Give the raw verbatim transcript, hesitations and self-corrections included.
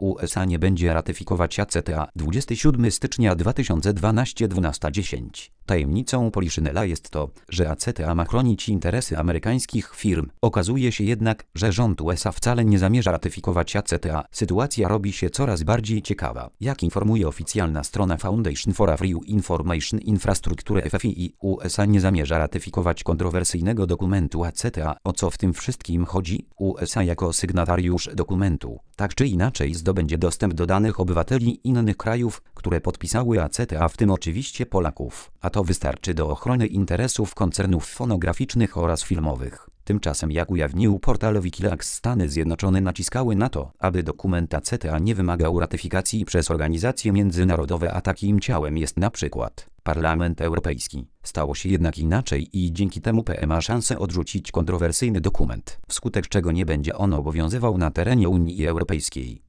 U S A nie będzie ratyfikować A C T A. dwudziestego siódmego stycznia dwa tysiące dwunastego dwunasta dziesięć. Tajemnicą Poliszynela jest to, że A C T A ma chronić interesy amerykańskich firm. Okazuje się jednak, że rząd U S A wcale nie zamierza ratyfikować A C T A. Sytuacja robi się coraz bardziej ciekawa. Jak informuje oficjalna strona Foundation for a Free Information Infrastructure F F I, U S A nie zamierza ratyfikować kontrowersyjnego dokumentu A C T A. O co w tym wszystkim chodzi? U S A jako sygnatariusz dokumentu, tak czy inaczej zdobędzie dostęp do danych obywateli innych krajów, które podpisały A C T A, w tym oczywiście Polaków. A to wystarczy do ochrony interesów koncernów fonograficznych oraz filmowych. Tymczasem, jak ujawnił portal Wikileaks, Stany Zjednoczone naciskały na to, aby dokument A C T A nie wymagał ratyfikacji przez organizacje międzynarodowe, a takim ciałem jest na przykład Parlament Europejski. Stało się jednak inaczej i dzięki temu P E ma szansę odrzucić kontrowersyjny dokument, wskutek czego nie będzie on obowiązywał na terenie Unii Europejskiej.